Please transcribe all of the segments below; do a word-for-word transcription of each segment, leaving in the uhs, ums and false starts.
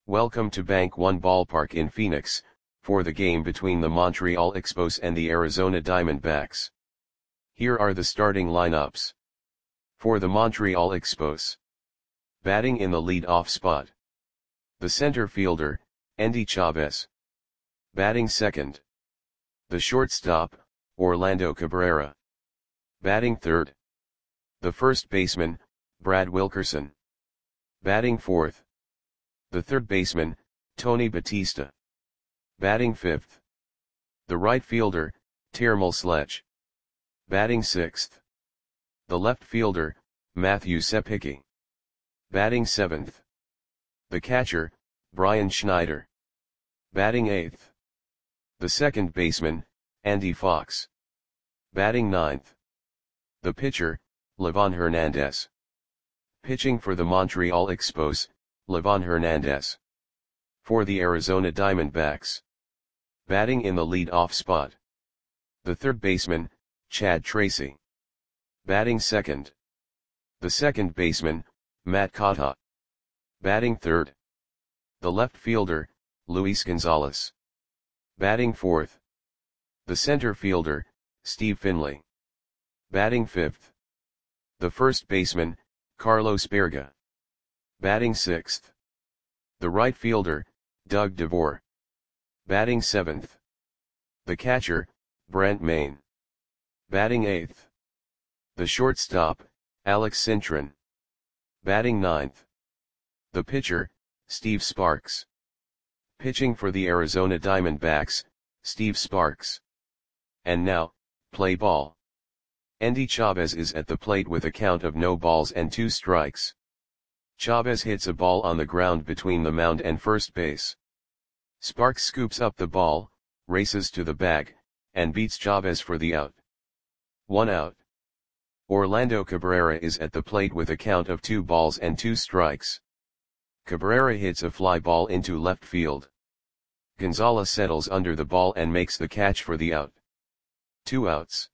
Welcome to Bank One Ballpark in Phoenix, for the game between the Montreal Expos and the Arizona Diamondbacks. Here are the starting lineups. For the Montreal Expos. Batting in the lead-off spot. The center fielder, Endy Chavez. Batting second. The shortstop, Orlando Cabrera. Batting third. The first baseman, Brad Wilkerson. Batting fourth. The third baseman, Tony Batista. Batting fifth. The right fielder, Termel Sledge. Batting sixth. The left fielder, Matthew Sepicki. Batting seventh. The catcher, Brian Schneider. Batting eighth. The second baseman, Andy Fox. Batting ninth. The pitcher, Livan Hernandez. Pitching for the Montreal Expos, Livan Hernandez. For the Arizona Diamondbacks. Batting in the lead-off spot. The third baseman, Chad Tracy. Batting second. The second baseman, Matt Cotta. Batting third. The left fielder, Luis Gonzalez. Batting fourth. The center fielder, Steve Finley. Batting fifth. The first baseman, Carlos Berga. Batting sixth. The right fielder, Doug DeVore. Batting seventh. The catcher, Brent Maine. Batting eighth. The shortstop, Alex Cintron. Batting ninth. The pitcher, Steve Sparks. Pitching for the Arizona Diamondbacks, Steve Sparks. And now, play ball. Endy Chavez is at the plate with a count of no balls and two strikes. Chavez hits a ball on the ground between the mound and first base. Sparks scoops up the ball, races to the bag, and beats Chavez for the out. One out. Orlando Cabrera is at the plate with a count of two balls and two strikes. Cabrera hits a fly ball into left field. Gonzalez settles under the ball and makes the catch for the out. Two outs.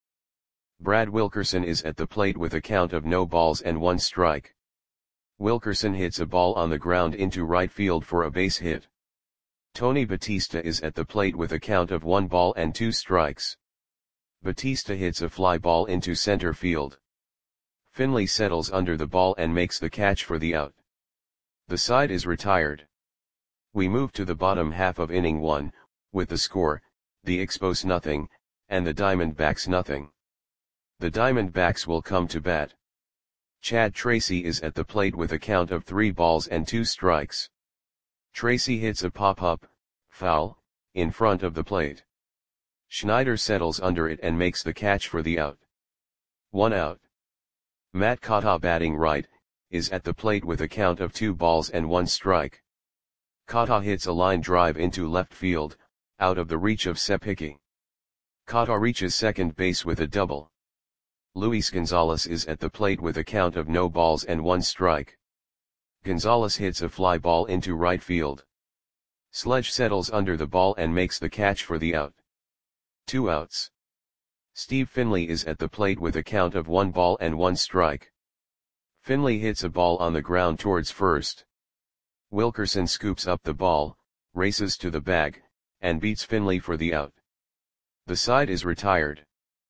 Brad Wilkerson is at the plate with a count of no balls and one strike. Wilkerson hits a ball on the ground into right field for a base hit. Tony Batista is at the plate with a count of one ball and two strikes. Batista hits a fly ball into center field. Finley settles under the ball and makes the catch for the out. The side is retired. We move to the bottom half of inning one, with the score, the Expos nothing, and the Diamondbacks nothing. The Diamondbacks will come to bat. Chad Tracy is at the plate with a count of three balls and two strikes. Tracy hits a pop-up, foul, in front of the plate. Schneider settles under it and makes the catch for the out. One out. Matt Cotta, batting right, is at the plate with a count of two balls and one strike. Cotta hits a line drive into left field, out of the reach of Sepicki. Cotta reaches second base with a double. Luis Gonzalez is at the plate with a count of no balls and one strike. Gonzalez hits a fly ball into right field. Sledge settles under the ball and makes the catch for the out. Two outs. Steve Finley is at the plate with a count of one ball and one strike. Finley hits a ball on the ground towards first. Wilkerson scoops up the ball, races to the bag, and beats Finley for the out. The side is retired.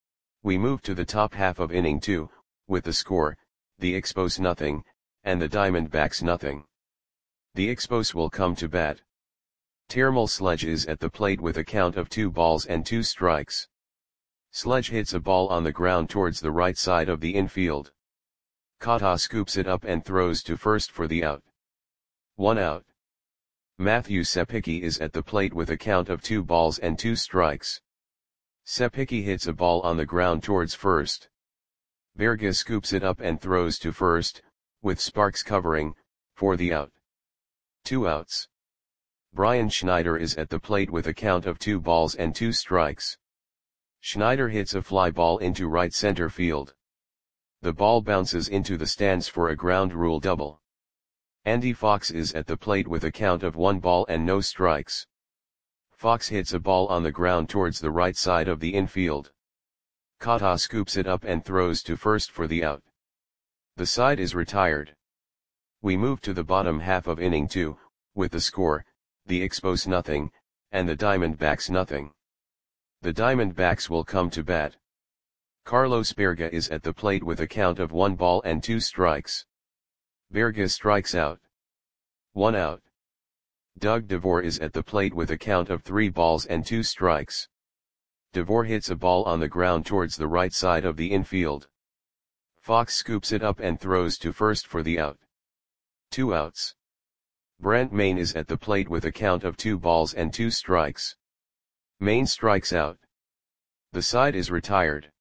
We move to the top half of inning two, with the score, the Expos nothing, and the Diamondbacks nothing. The Expos will come to bat. Termel Sledge is at the plate with a count of two balls and two strikes. Sledge hits a ball on the ground towards the right side of the infield. Cotta scoops it up and throws to first for the out. One out. Matthew Sepicki is at the plate with a count of two balls and two strikes. Sepicki hits a ball on the ground towards first. Berga scoops it up and throws to first, with Sparks covering, for the out. Two outs. Brian Schneider is at the plate with a count of two balls and two strikes. Schneider hits a fly ball into right center field. The ball bounces into the stands for a ground rule double. Andy Fox is at the plate with a count of one ball and no strikes. Fox hits a ball on the ground towards the right side of the infield. Cotta scoops it up and throws to first for the out. The side is retired. We move to the bottom half of inning two, with the score, the Expos nothing, and the Diamondbacks nothing. The Diamondbacks will come to bat. Carlos Berga is at the plate with a count of one ball and two strikes. Berga strikes out. One out. Doug DeVore is at the plate with a count of three balls and two strikes. DeVore hits a ball on the ground towards the right side of the infield. Fox scoops it up and throws to first for the out. Two outs. Brent Mayne is at the plate with a count of two balls and two strikes. Mayne strikes out. The side is retired.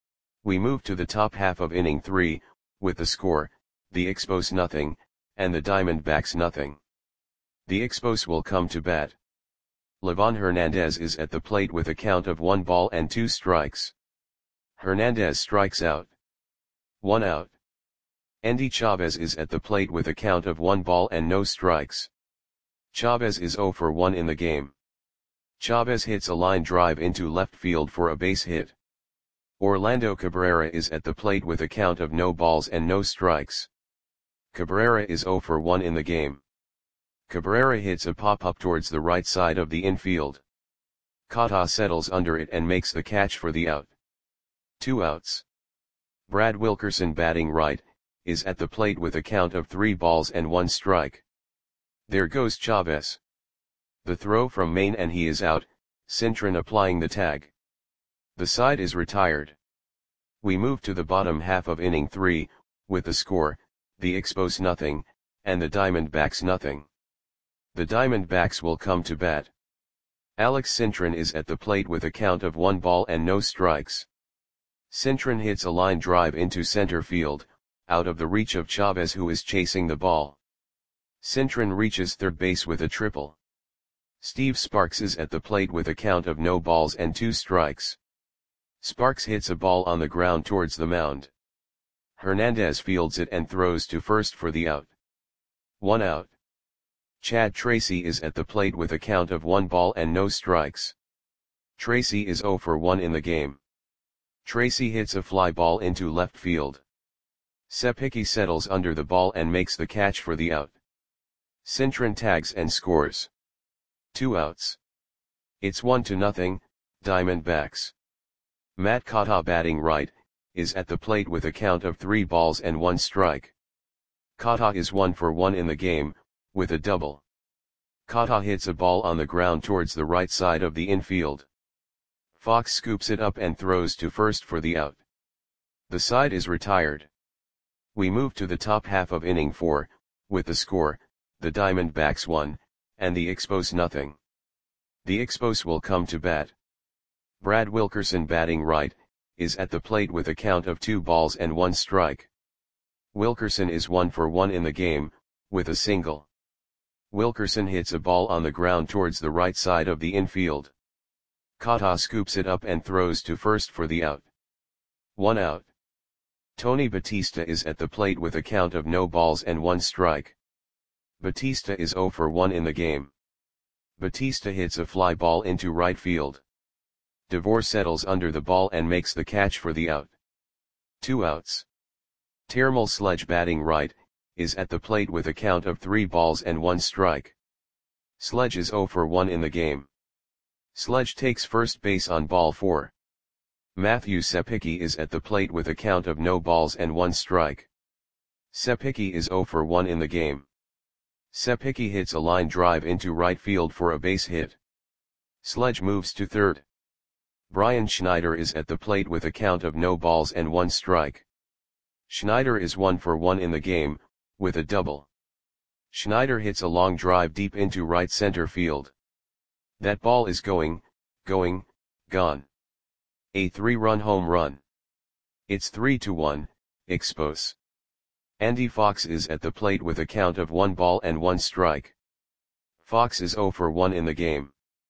We move to the top half of inning three, with the score, the Expos nothing, and the Diamondbacks nothing. The Expos will come to bat. Livan Hernandez is at the plate with a count of one ball and two strikes. Hernandez strikes out. One out. Endy Chavez is at the plate with a count of one ball and no strikes. Chavez is zero for one in the game. Chavez hits a line drive into left field for a base hit. Orlando Cabrera is at the plate with a count of no balls and no strikes. Cabrera is zero for one in the game. Cabrera hits a pop-up towards the right side of the infield. Kata settles under it and makes the catch for the out. Two outs. Brad Wilkerson, batting right, is at the plate with a count of three balls and one strike. There goes Chavez. The throw from Mayne and he is out, Cintron applying the tag. The side is retired. We move to the bottom half of inning three, with the score, the Expos nothing, and the Diamondbacks nothing. The Diamondbacks will come to bat. Alex Cintron is at the plate with a count of one ball and no strikes. Cintron hits a line drive into center field, out of the reach of Chavez, who is chasing the ball. Cintron reaches third base with a triple. Steve Sparks is at the plate with a count of no balls and two strikes. Sparks hits a ball on the ground towards the mound. Hernandez fields it and throws to first for the out. One out. Chad Tracy is at the plate with a count of one ball and no strikes. Tracy is zero for one in the game. Tracy hits a fly ball into left field. Sepicki settles under the ball and makes the catch for the out. Cintron tags and scores. Two outs. It's one to nothing, Diamondbacks. Matt Kata, batting right, is at the plate with a count of three balls and one strike. Kata is one for one in the game, with a double. Kata hits a ball on the ground towards the right side of the infield. Fox scoops it up and throws to first for the out. The side is retired. We move to the top half of inning four, with the score, the Diamondbacks one, and the Expos nothing. The Expos will come to bat. Brad Wilkerson, batting right, is at the plate with a count of two balls and one strike. Wilkerson is one for one in the game, with a single. Wilkerson hits a ball on the ground towards the right side of the infield. Kata scoops it up and throws to first for the out. One out. Tony Batista is at the plate with a count of no balls and one strike. Batista is zero for one in the game. Batista hits a fly ball into right field. DeVore settles under the ball and makes the catch for the out. Two outs. Termal Sledge, batting right, is at the plate with a count of three balls and one strike. Sledge is zero for one in the game. Sledge takes first base on ball four. Matthew Sepicki is at the plate with a count of no balls and one strike. Sepicki is zero for one in the game. Sepicki hits a line drive into right field for a base hit. Sledge moves to third. Brian Schneider is at the plate with a count of no balls and one strike. Schneider is one for one in the game, with a double. Schneider hits a long drive deep into right center field. That ball is going, going, gone. A three-run home run. It's three to one, Expos. Andy Fox is at the plate with a count of one ball and one strike. Fox is zero for one in the game.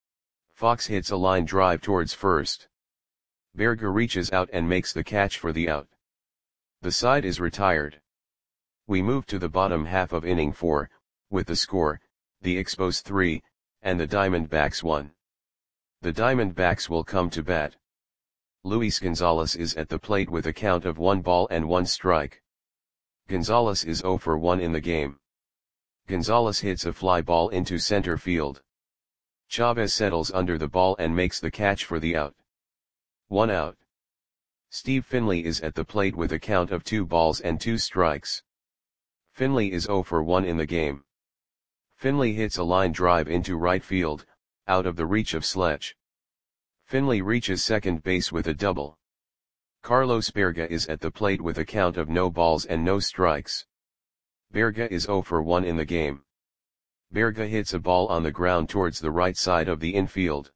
Fox hits a line drive towards first. Berger reaches out and makes the catch for the out. The side is retired. We move to the bottom half of inning four, with the score, the Expos three, and the Diamondbacks one. The Diamondbacks will come to bat. Luis Gonzalez is at the plate with a count of one ball and one strike. Gonzalez is zero for one in the game. Gonzalez hits a fly ball into center field. Chavez settles under the ball and makes the catch for the out. One out. Steve Finley is at the plate with a count of two balls and two strikes. Finley is zero for one in the game. Finley hits a line drive into right field, out of the reach of Sledge. Finley reaches second base with a double. Carlos Berga is at the plate with a count of no balls and no strikes. Berga is zero for one in the game. Berga hits a ball on the ground towards the right side of the infield.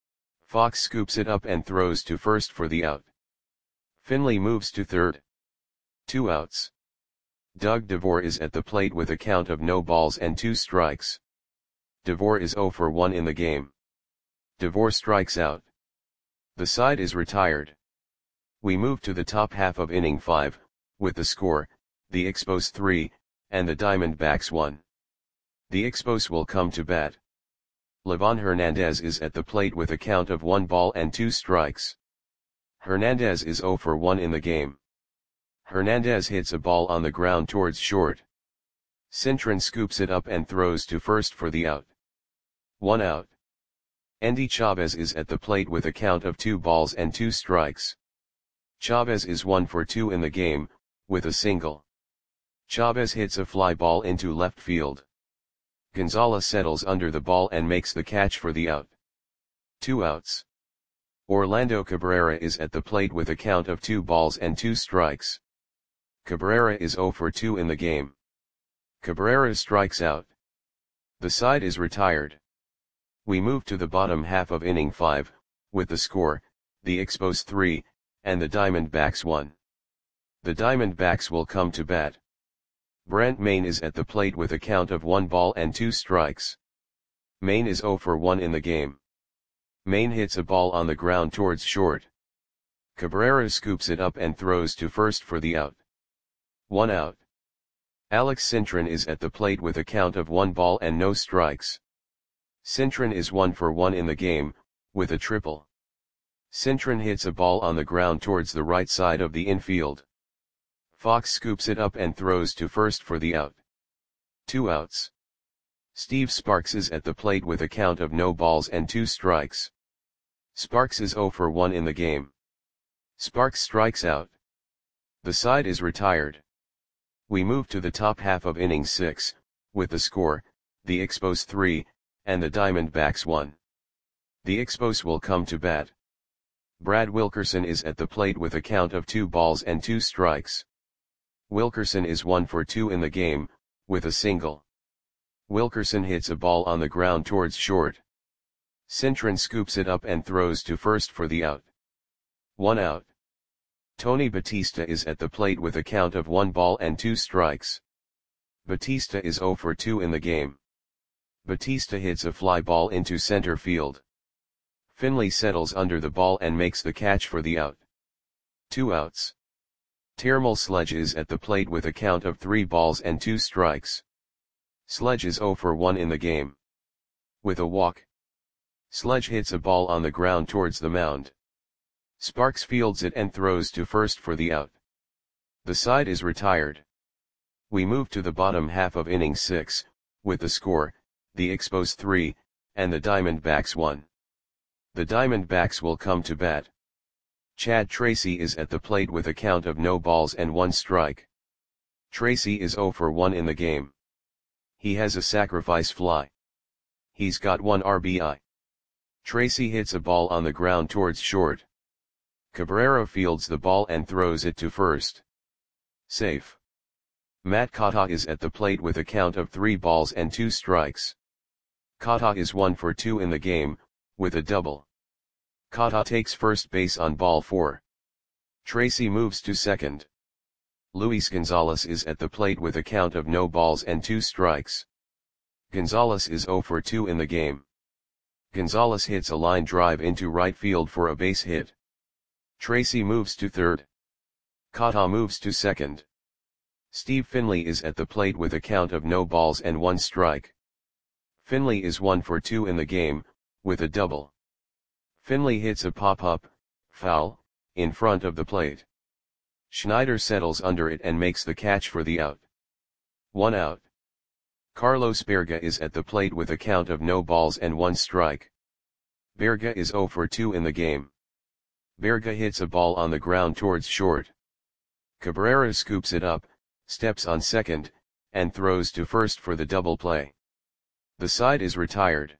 Fox scoops it up and throws to first for the out. Finley moves to third. Two outs. Doug DeVore is at the plate with a count of no balls and two strikes. DeVore is zero for one in the game. DeVore strikes out. The side is retired. We move to the top half of inning five, with the score, the Expos three, and the Diamondbacks one. The Expos will come to bat. Livan Hernandez is at the plate with a count of one ball and two strikes. Hernandez is zero for one in the game. Hernandez hits a ball on the ground towards short. Cintron scoops it up and throws to first for the out. One out. Endy Chavez is at the plate with a count of two balls and two strikes. Chavez is one for two in the game, with a single. Chavez hits a fly ball into left field. Gonzalez settles under the ball and makes the catch for the out. Two outs. Orlando Cabrera is at the plate with a count of two balls and two strikes. Cabrera is zero for two in the game. Cabrera strikes out. The side is retired. We move to the bottom half of inning five, with the score, the Expos three, and the Diamondbacks one. The Diamondbacks will come to bat. Brent Mayne is at the plate with a count of one ball and two strikes. Mayne is zero for one in the game. Mayne hits a ball on the ground towards short. Cabrera scoops it up and throws to first for the out. One out. Alex Cintron is at the plate with a count of one ball and no strikes. Cintron is one for one in the game, with a triple. Cintron hits a ball on the ground towards the right side of the infield. Fox scoops it up and throws to first for the out. Two outs. Steve Sparks is at the plate with a count of no balls and two strikes. Sparks is zero for one in the game. Sparks strikes out. The side is retired. We move to the top half of inning six, with the score, the Expos three, and the Diamondbacks one. The Expos will come to bat. Brad Wilkerson is at the plate with a count of two balls and two strikes. Wilkerson is one for two in the game, with a single. Wilkerson hits a ball on the ground towards short. Cintron scoops it up and throws to first for the out. One out. Tony Batista is at the plate with a count of one ball and two strikes. Batista is zero for two in the game. Batista hits a fly ball into center field. Finley settles under the ball and makes the catch for the out. Two outs. Termal Sledge is at the plate with a count of three balls and two strikes. Sledge is zero for one in the game. With a walk. Sledge hits a ball on the ground towards the mound. Sparks fields it and throws to first for the out. The side is retired. We move to the bottom half of inning six, with the score, the Expos three, and the Diamondbacks one. The Diamondbacks will come to bat. Chad Tracy is at the plate with a count of no balls and one strike. Tracy is zero for one in the game. He has a sacrifice fly. He's got one R B I. Tracy hits a ball on the ground towards short. Cabrera fields the ball and throws it to first. Safe. Matt Kata is at the plate with a count of three balls and two strikes. Kata is one for two in the game, with a double. Kata takes first base on ball four. Tracy moves to second. Luis Gonzalez is at the plate with a count of no balls and two strikes. Gonzalez is zero for two in the game. Gonzalez hits a line drive into right field for a base hit. Tracy moves to third. Kata moves to second. Steve Finley is at the plate with a count of no balls and one strike. Finley is one for two in the game, with a double. Finley hits a pop-up, foul, in front of the plate. Schneider settles under it and makes the catch for the out. One out. Carlos Berga is at the plate with a count of no balls and one strike. Berga is zero for two in the game. Berga hits a ball on the ground towards short. Cabrera scoops it up, steps on second, and throws to first for the double play. The side is retired.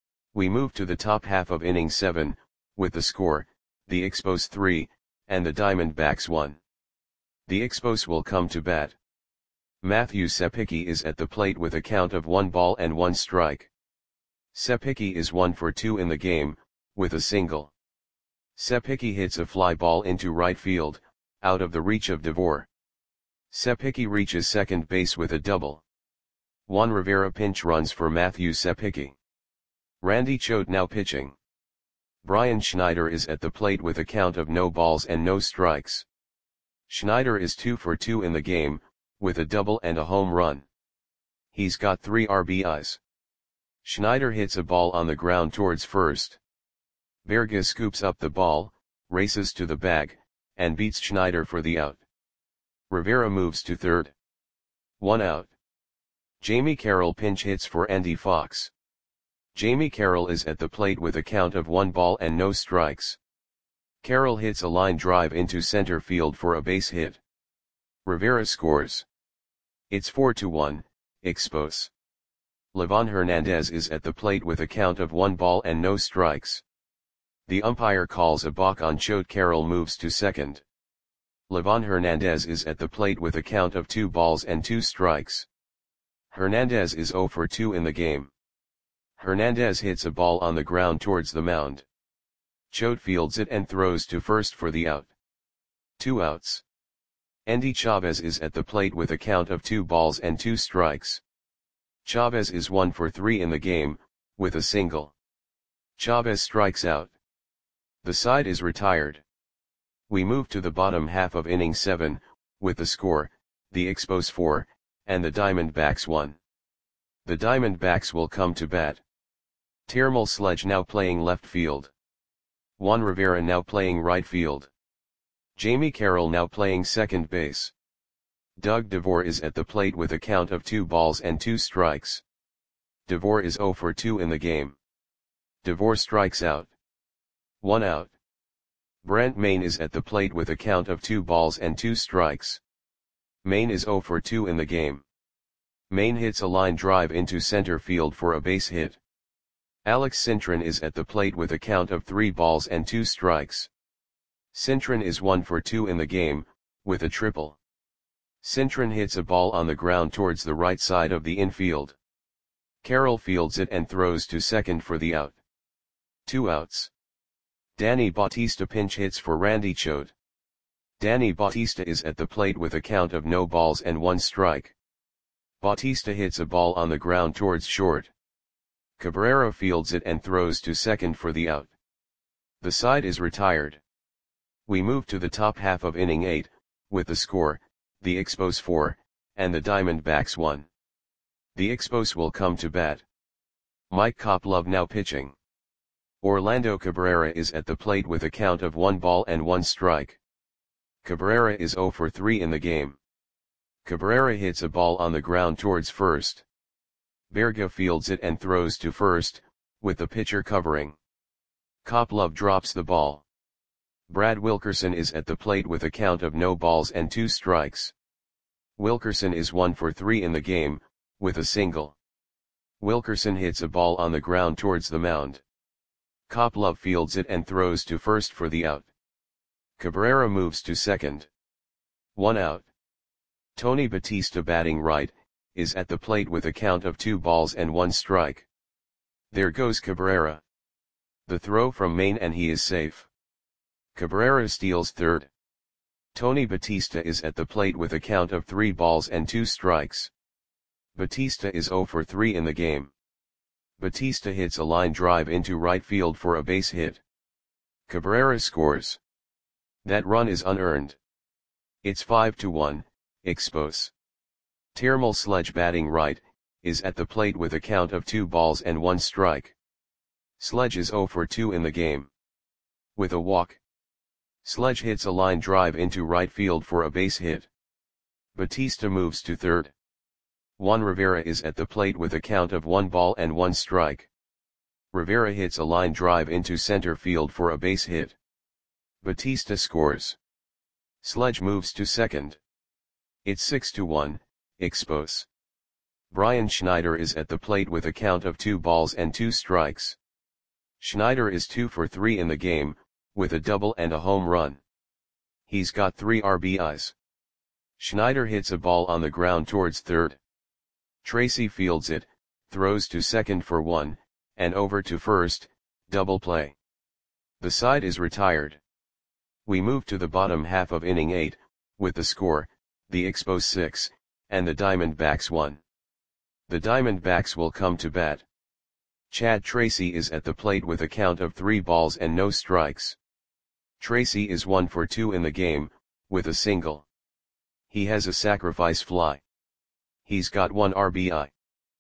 We move to the top half of inning seven, with the score, the Expos three, and the Diamondbacks one. The Expos will come to bat. Matthew Sepicki is at the plate with a count of one ball and one strike. Sepicki is one for two in the game, with a single. Sepicki hits a fly ball into right field, out of the reach of Devore. Sepicki reaches second base with a double. Juan Rivera pinch runs for Matthew Sepicki. Randy Choate now pitching. Brian Schneider is at the plate with a count of no balls and no strikes. Schneider is two for two in the game, with a double and a home run. He's got three R B Is. Schneider hits a ball on the ground towards first. Berga scoops up the ball, races to the bag, and beats Schneider for the out. Rivera moves to third. One out. Jamie Carroll pinch hits for Andy Fox. Jamie Carroll is at the plate with a count of one ball and no strikes. Carroll hits a line drive into center field for a base hit. Rivera scores. It's four to one, Expos. Livan Hernandez is at the plate with a count of one ball and no strikes. The umpire calls a balk on Choate. Carroll moves to second. Livan Hernandez is at the plate with a count of two balls and two strikes. Hernandez is zero for two in the game. Hernandez hits a ball on the ground towards the mound. Choate fields it and throws to first for the out. Two outs. Endy Chavez is at the plate with a count of two balls and two strikes. Chavez is one for three in the game, with a single. Chavez strikes out. The side is retired. We move to the bottom half of inning seven, with the score, the Expos four, and the Diamondbacks one. The Diamondbacks will come to bat. Termal Sledge now playing left field. Juan Rivera now playing right field. Jamie Carroll now playing second base. Doug Devore is at the plate with a count of two balls and two strikes. Devore is zero for two in the game. Devore strikes out. One out. Brent Maine is at the plate with a count of two balls and two strikes. Maine is zero for two in the game. Maine hits a line drive into center field for a base hit. Alex Cintron is at the plate with a count of three balls and two strikes. Cintron is one for two in the game, with a triple. Cintron hits a ball on the ground towards the right side of the infield. Carroll fields it and throws to second for the out. Two outs. Danny Bautista pinch hits for Randy Choate. Danny Bautista is at the plate with a count of no balls and one strike. Bautista hits a ball on the ground towards short. Cabrera fields it and throws to second for the out. The side is retired. We move to the top half of inning eight, with the score, the Expos four, and the Diamondbacks one. The Expos will come to bat. Mike Koplov now pitching. Orlando Cabrera is at the plate with a count of one ball and one strike. Cabrera is zero for three in the game. Cabrera hits a ball on the ground towards first. Berga fields it and throws to first, with the pitcher covering. Koplov drops the ball. Brad Wilkerson is at the plate with a count of no balls and two strikes. Wilkerson is one for three in the game, with a single. Wilkerson hits a ball on the ground towards the mound. Koplov fields it and throws to first for the out. Cabrera moves to second. One out. Tony Batista batting right, is at the plate with a count of two balls and one strike. There goes Cabrera. The throw from Maine and he is safe. Cabrera steals third. Tony Batista is at the plate with a count of three balls and two strikes. Batista is zero for three in the game. Batista hits a line drive into right field for a base hit. Cabrera scores. That run is unearned. It's five to one, Expos. Termal Sledge batting right, is at the plate with a count of two balls and one strike. Sledge is zero for two in the game. With a walk. Sledge hits a line drive into right field for a base hit. Batista moves to third. Juan Rivera is at the plate with a count of one ball and one strike. Rivera hits a line drive into center field for a base hit. Batista scores. Sledge moves to second. It's six to one, Expos. Brian Schneider is at the plate with a count of two balls and two strikes. Schneider is two for three in the game, with a double and a home run. He's got three R B Is. Schneider hits a ball on the ground towards third. Tracy fields it, throws to second for one, and over to first, double play. The side is retired. We move to the bottom half of inning eight, with the score, the Expos six, and the Diamondbacks one. The Diamondbacks will come to bat. Chad Tracy is at the plate with a count of three balls and no strikes. Tracy is one for two in the game, with a single. He has a sacrifice fly. He's got one R B I.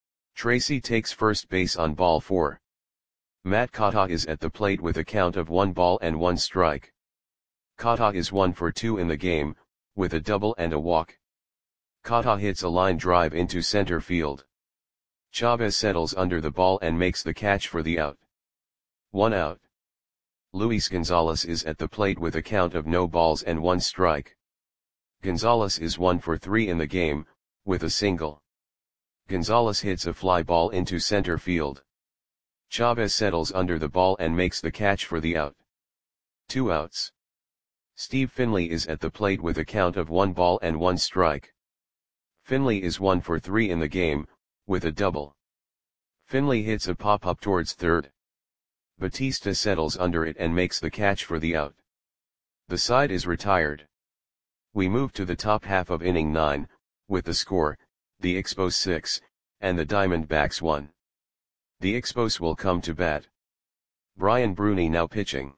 Tracy takes first base on ball four. Matt Kata is at the plate with a count of one ball and one strike. Kata is one for two in the game, with a double and a walk. Kata hits a line drive into center field. Chavez settles under the ball and makes the catch for the out. One out. Luis Gonzalez is at the plate with a count of no balls and one strike. Gonzalez is one for three in the game, with a single. Gonzalez hits a fly ball into center field. Chavez settles under the ball and makes the catch for the out. Two outs. Steve Finley is at the plate with a count of one ball and one strike. Finley is one for three in the game, with a double. Finley hits a pop-up towards third. Batista settles under it and makes the catch for the out. The side is retired. We move to the top half of inning nine, with the score, the Expos six, and the Diamondbacks one. The Expos will come to bat. Brian Bruni now pitching.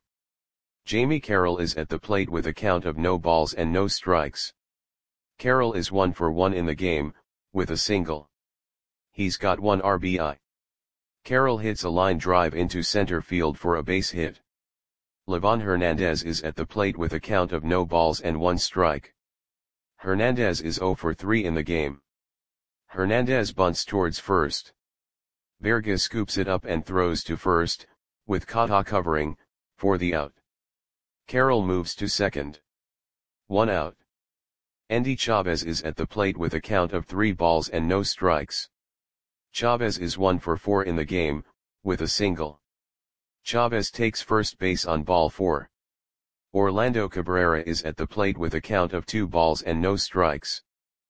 Jamie Carroll is at the plate with a count of no balls and no strikes. Carroll is one for one in the game, with a single. He's got one R B I. Carroll hits a line drive into center field for a base hit. Livan Hernandez is at the plate with a count of no balls and one strike. Hernandez is zero for three in the game. Hernandez bunts towards first. Verga scoops it up and throws to first, with Kata covering, for the out. Carroll moves to second. One out. Endy Chavez is at the plate with a count of three balls and no strikes. Chavez is one for four in the game, with a single. Chavez takes first base on ball four. Orlando Cabrera is at the plate with a count of two balls and no strikes.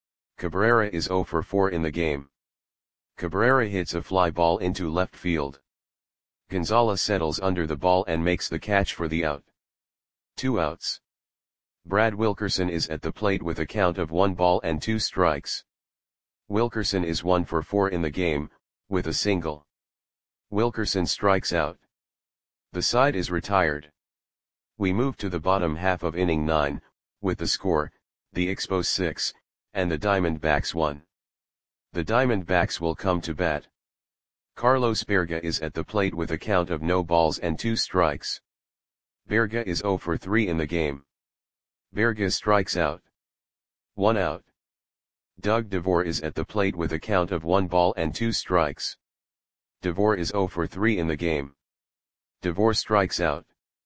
Cabrera is zero for four in the game. Cabrera hits a fly ball into left field. Gonzalez settles under the ball and makes the catch for the out. Two outs. Brad Wilkerson is at the plate with a count of one ball and two strikes. Wilkerson is one for four in the game, with a single. Wilkerson strikes out. The side is retired. We move to the bottom half of inning nine, with the score, the Expos six, and the Diamondbacks one. The Diamondbacks will come to bat. Carlos Berga is at the plate with a count of no balls and two strikes. Berga is zero for three in the game. Berga strikes out. One out. Doug DeVore is at the plate with a count of one ball and two strikes. DeVore is zero for three in the game. DeVore strikes out.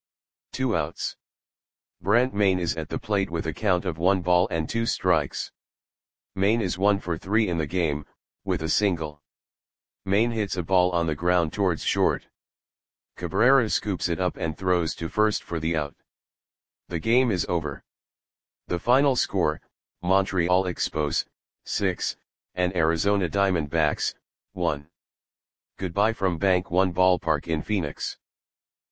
Two outs. Brent Maine is at the plate with a count of one ball and two strikes. Maine is one for three in the game, with a single. Maine hits a ball on the ground towards short. Cabrera scoops it up and throws to first for the out. The game is over. The final score, Montreal Expos, six, and Arizona Diamondbacks, one. Goodbye from Bank One Ballpark in Phoenix.